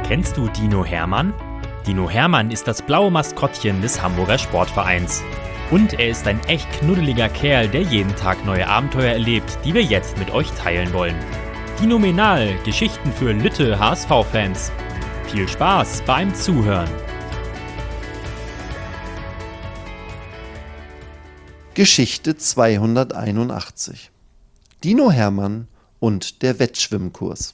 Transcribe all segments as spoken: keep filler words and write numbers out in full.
Kennst du Dino Hermann? Dino Hermann ist das blaue Maskottchen des Hamburger Sportvereins. Und er ist ein echt knuddeliger Kerl, der jeden Tag neue Abenteuer erlebt, die wir jetzt mit euch teilen wollen. Dinomenal, Geschichten für Lütte H S V-Fans. Viel Spaß beim Zuhören. Geschichte zweihunderteinundachtzig. Dino Hermann und der Wettschwimmkurs.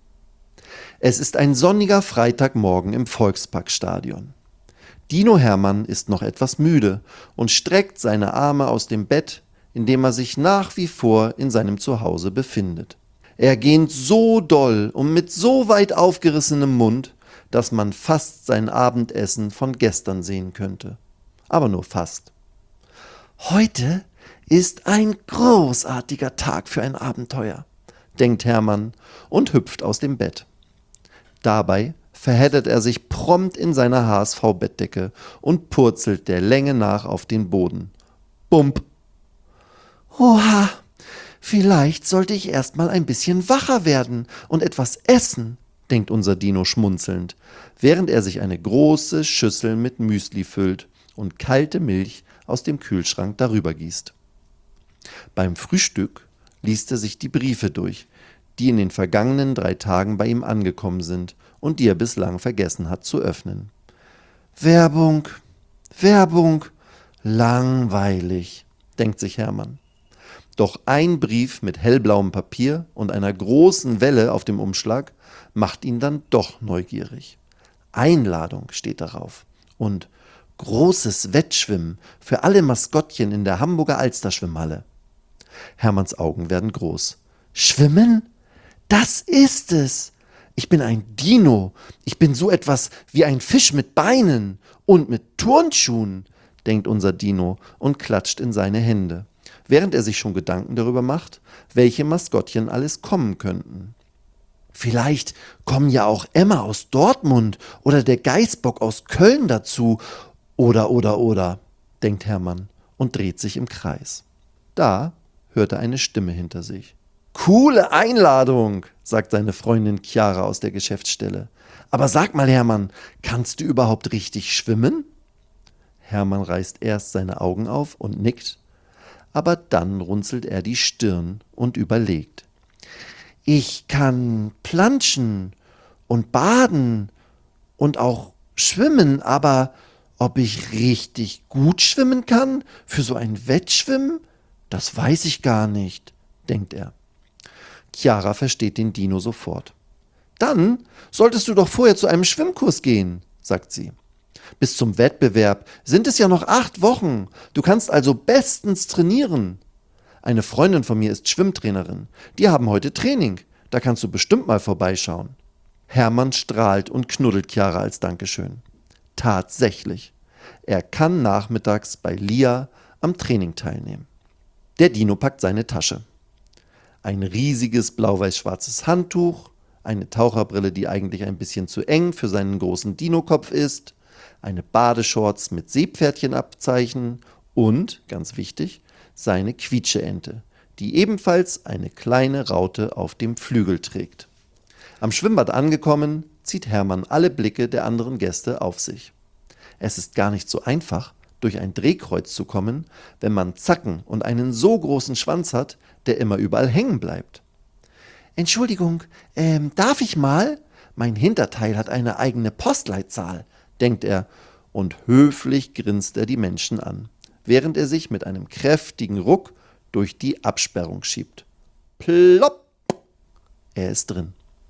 Es ist ein sonniger Freitagmorgen im Volksparkstadion. Dino Hermann ist noch etwas müde und streckt seine Arme aus dem Bett, in dem er sich nach wie vor in seinem Zuhause befindet. Er gähnt so doll und mit so weit aufgerissenem Mund, dass man fast sein Abendessen von gestern sehen könnte. Aber nur fast. Heute ist ein großartiger Tag für ein Abenteuer, denkt Hermann und hüpft aus dem Bett. Dabei verheddert er sich prompt in seiner H S V-Bettdecke und purzelt der Länge nach auf den Boden. Bump! Oha, vielleicht sollte ich erst mal ein bisschen wacher werden und etwas essen, denkt unser Dino schmunzelnd, während er sich eine große Schüssel mit Müsli füllt und kalte Milch aus dem Kühlschrank darüber gießt. Beim Frühstück liest er sich die Briefe durch, die in den vergangenen drei Tagen bei ihm angekommen sind und die er bislang vergessen hat zu öffnen. Werbung, Werbung, langweilig, denkt sich Hermann. Doch ein Brief mit hellblauem Papier und einer großen Welle auf dem Umschlag macht ihn dann doch neugierig. Einladung steht darauf und großes Wettschwimmen für alle Maskottchen in der Hamburger Alsterschwimmhalle. Hermanns Augen werden groß. Schwimmen? Das ist es! Ich bin ein Dino. Ich bin so etwas wie ein Fisch mit Beinen und mit Turnschuhen, denkt unser Dino und klatscht in seine Hände, während er sich schon Gedanken darüber macht, welche Maskottchen alles kommen könnten. Vielleicht kommen ja auch Emma aus Dortmund oder der Geißbock aus Köln dazu. Oder, oder, oder, denkt Hermann und dreht sich im Kreis. Da hört er eine Stimme hinter sich. Coole Einladung, sagt seine Freundin Chiara aus der Geschäftsstelle. Aber sag mal, Hermann, kannst du überhaupt richtig schwimmen? Hermann reißt erst seine Augen auf und nickt, aber dann runzelt er die Stirn und überlegt. Ich kann planschen und baden und auch schwimmen, aber ob ich richtig gut schwimmen kann für so ein Wettschwimmen, das weiß ich gar nicht, denkt er. Chiara versteht den Dino sofort. Dann solltest du doch vorher zu einem Schwimmkurs gehen, sagt sie. Bis zum Wettbewerb sind es ja noch acht Wochen. Du kannst also bestens trainieren. Eine Freundin von mir ist Schwimmtrainerin. Die haben heute Training. Da kannst du bestimmt mal vorbeischauen. Hermann strahlt und knuddelt Chiara als Dankeschön. Tatsächlich. Er kann nachmittags bei Lia am Training teilnehmen. Der Dino packt seine Tasche. Ein riesiges blau-weiß-schwarzes Handtuch, eine Taucherbrille, die eigentlich ein bisschen zu eng für seinen großen Dino-Kopf ist, eine Badeshorts mit Seepferdchenabzeichen und, ganz wichtig, seine Quietscheente, die ebenfalls eine kleine Raute auf dem Flügel trägt. Am Schwimmbad angekommen, zieht Hermann alle Blicke der anderen Gäste auf sich. Es ist gar nicht so einfach, durch ein Drehkreuz zu kommen, wenn man Zacken und einen so großen Schwanz hat, der immer überall hängen bleibt. Entschuldigung, ähm, darf ich mal? Mein Hinterteil hat eine eigene Postleitzahl, denkt er, und höflich grinst er die Menschen an, während er sich mit einem kräftigen Ruck durch die Absperrung schiebt. Plopp! Er ist drin.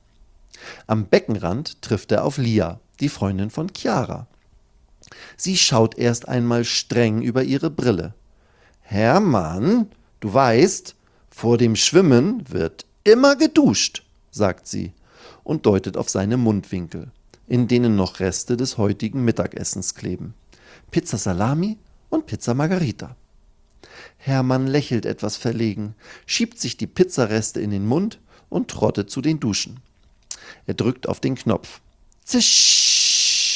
Am Beckenrand trifft er auf Lia, die Freundin von Chiara. Sie schaut erst einmal streng über ihre Brille. Hermann, du weißt, vor dem Schwimmen wird immer geduscht, sagt sie und deutet auf seine Mundwinkel, in denen noch Reste des heutigen Mittagessens kleben. Pizza Salami und Pizza Margherita. Hermann lächelt etwas verlegen, schiebt sich die Pizzareste in den Mund und trottet zu den Duschen. Er drückt auf den Knopf. Zisch!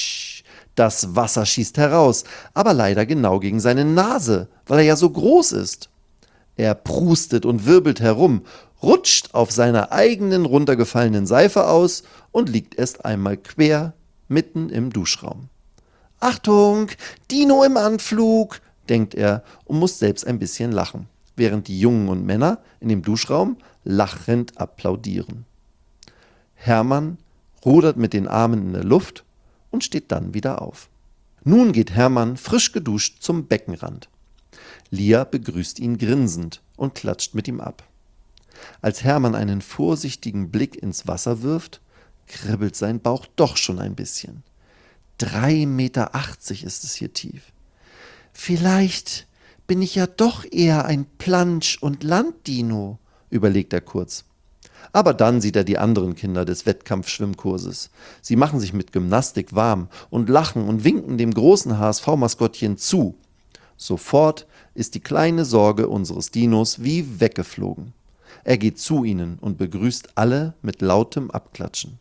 Das Wasser schießt heraus, aber leider genau gegen seine Nase, weil er ja so groß ist. Er prustet und wirbelt herum, rutscht auf seiner eigenen runtergefallenen Seife aus und liegt erst einmal quer mitten im Duschraum. »Achtung, Dino im Anflug«, denkt er und muss selbst ein bisschen lachen, während die Jungen und Männer in dem Duschraum lachend applaudieren. Hermann rudert mit den Armen in der Luft und steht dann wieder auf. Nun geht Hermann frisch geduscht zum Beckenrand. Lia begrüßt ihn grinsend und klatscht mit ihm ab. Als Hermann einen vorsichtigen Blick ins Wasser wirft, kribbelt sein Bauch doch schon ein bisschen. Drei Meter achtzig ist es hier tief. Vielleicht bin ich ja doch eher ein Plansch- und Landdino, überlegt er kurz. Aber dann sieht er die anderen Kinder des Wettkampfschwimmkurses. Sie machen sich mit Gymnastik warm und lachen und winken dem großen H S V-Maskottchen zu. Sofort ist die kleine Sorge unseres Dinos wie weggeflogen. Er geht zu ihnen und begrüßt alle mit lautem Abklatschen.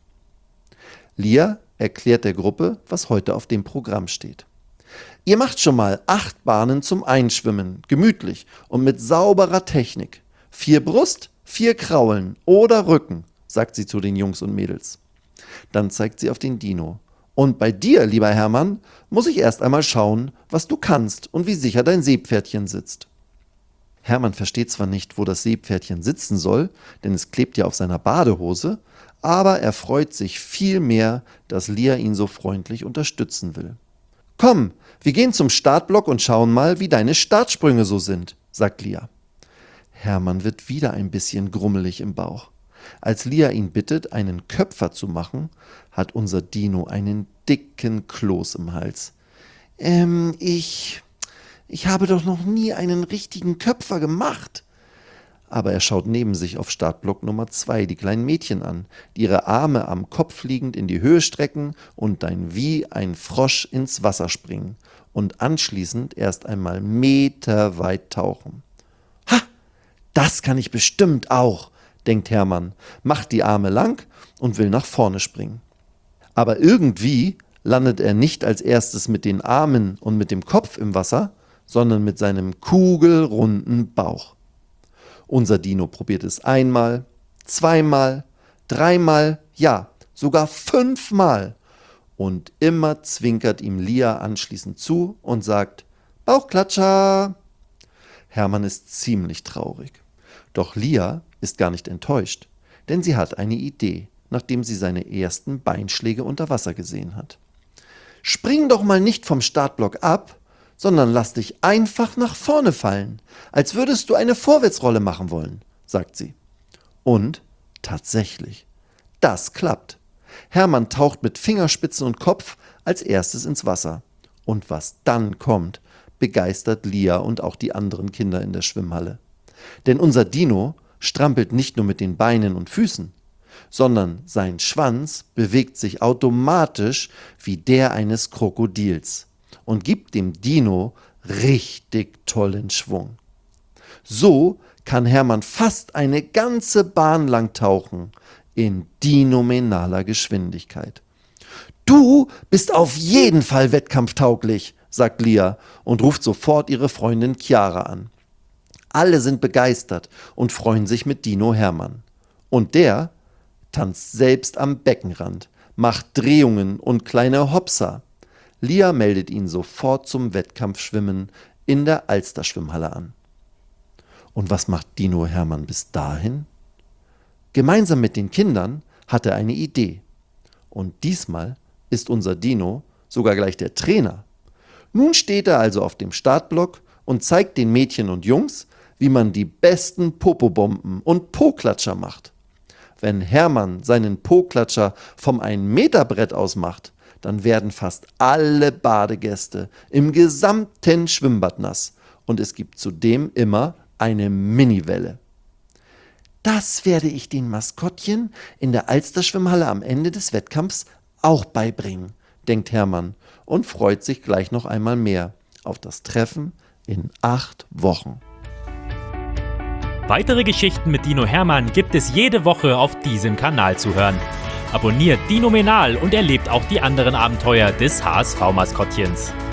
Lia erklärt der Gruppe, was heute auf dem Programm steht. Ihr macht schon mal acht Bahnen zum Einschwimmen, gemütlich und mit sauberer Technik. Vier Brust, vier Kraulen oder Rücken, sagt sie zu den Jungs und Mädels. Dann zeigt sie auf den Dino. Und bei dir, lieber Hermann, muss ich erst einmal schauen, was du kannst und wie sicher dein Seepferdchen sitzt. Hermann versteht zwar nicht, wo das Seepferdchen sitzen soll, denn es klebt ja auf seiner Badehose, aber er freut sich viel mehr, dass Lia ihn so freundlich unterstützen will. Komm, wir gehen zum Startblock und schauen mal, wie deine Startsprünge so sind, sagt Lia. Hermann wird wieder ein bisschen grummelig im Bauch. Als Lia ihn bittet, einen Köpfer zu machen, hat unser Dino einen dicken Kloß im Hals. Ähm, ich... Ich habe doch noch nie einen richtigen Köpfer gemacht. Aber er schaut neben sich auf Startblock Nummer zwei die kleinen Mädchen an, die ihre Arme am Kopf liegend in die Höhe strecken und dann wie ein Frosch ins Wasser springen und anschließend erst einmal meterweit tauchen. Ha, das kann ich bestimmt auch, denkt Hermann, macht die Arme lang und will nach vorne springen. Aber irgendwie landet er nicht als erstes mit den Armen und mit dem Kopf im Wasser, sondern mit seinem kugelrunden Bauch. Unser Dino probiert es einmal, zweimal, dreimal, ja, sogar fünfmal. Und immer zwinkert ihm Lia anschließend zu und sagt, Bauchklatscher! Hermann ist ziemlich traurig. Doch Lia ist gar nicht enttäuscht, denn sie hat eine Idee, nachdem sie seine ersten Beinschläge unter Wasser gesehen hat. Spring doch mal nicht vom Startblock ab, sondern lass dich einfach nach vorne fallen, als würdest du eine Vorwärtsrolle machen wollen, sagt sie. Und tatsächlich, das klappt. Hermann taucht mit Fingerspitzen und Kopf als erstes ins Wasser. Und was dann kommt, begeistert Lia und auch die anderen Kinder in der Schwimmhalle. Denn unser Dino strampelt nicht nur mit den Beinen und Füßen, sondern sein Schwanz bewegt sich automatisch wie der eines Krokodils und gibt dem Dino richtig tollen Schwung. So kann Hermann fast eine ganze Bahn lang tauchen in dinomenaler Geschwindigkeit. Du bist auf jeden Fall wettkampftauglich, sagt Lia und ruft sofort ihre Freundin Chiara an. Alle sind begeistert und freuen sich mit Dino Hermann. Und der tanzt selbst am Beckenrand, macht Drehungen und kleine Hopser. Lia meldet ihn sofort zum Wettkampfschwimmen in der Alsterschwimmhalle an. Und was macht Dino Hermann bis dahin? Gemeinsam mit den Kindern hat er eine Idee. Und diesmal ist unser Dino sogar gleich der Trainer. Nun steht er also auf dem Startblock und zeigt den Mädchen und Jungs, wie man die besten Popobomben und Po-Klatscher macht. Wenn Hermann seinen Po-Klatscher vom ein-Meter-Brett aus macht, dann werden fast alle Badegäste im gesamten Schwimmbad nass und es gibt zudem immer eine Miniwelle. Das werde ich den Maskottchen in der Alsterschwimmhalle am Ende des Wettkampfs auch beibringen, denkt Hermann und freut sich gleich noch einmal mehr auf das Treffen in acht Wochen. Weitere Geschichten mit Dino Hermann gibt es jede Woche auf diesem Kanal zu hören. Abonniert Dinomenal und erlebt auch die anderen Abenteuer des H S V-Maskottchens.